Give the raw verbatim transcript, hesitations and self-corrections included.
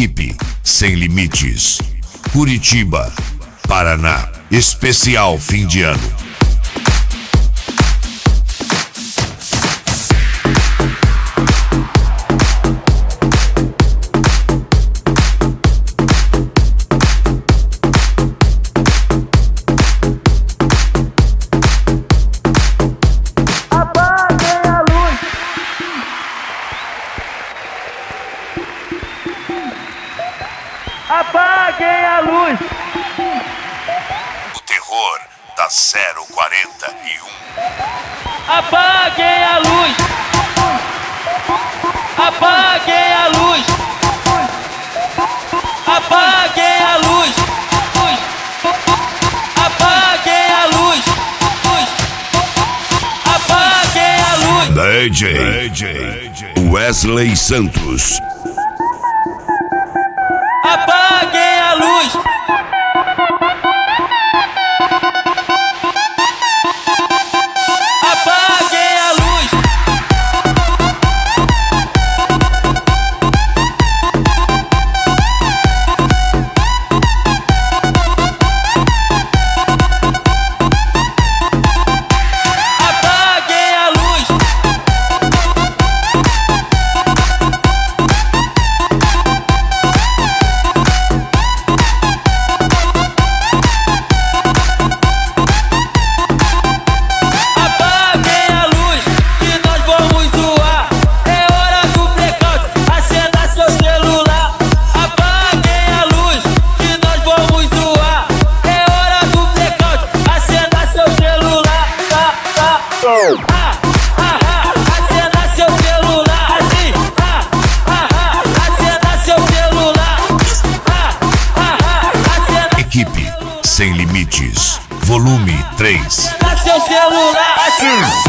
Equipe Sem Limites, Curitiba, Paraná. Especial fim de ano. Apaguem a luz! O terror da zero quarenta e um. Apaguem a luz! Apaguem a luz! Apaguem a luz! Apaguem a luz! Apaguem a luz! D J Wesley Santos. Apaguem a luz! Apaguem a luz! Apaguem a luz! Ah, ah, ah, acenda seu celular assim. Ah, ah, ah, acenda seu celular. Ah, ah, ah, acenda Equipe Sem Limites, volume três. seu celular assim.